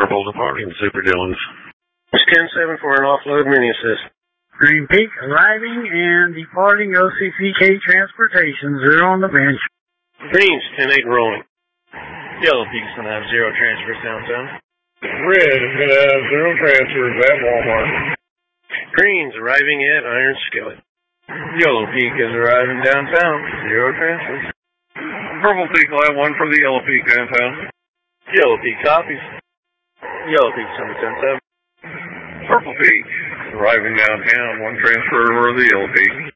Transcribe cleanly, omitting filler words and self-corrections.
Purple departing Super Dillons. 10-7 for an offload mini assist. Green Peak arriving and departing OCCK Transportation, 0 on the bench. Greens, 10-8 rolling. Yellow Peak's going to have 0 transfers downtown. Red is going to have 0 transfers at Walmart. Greens arriving at Iron Skillet. Yellow Peak is arriving downtown, 0 transfers. Purple Peak will have 1 for the Yellow Peak downtown. Yellow Peak copies. Yellow Peak's going to 10-7. Purple Peak arriving downtown, 1 transfer for the Yellow Peak.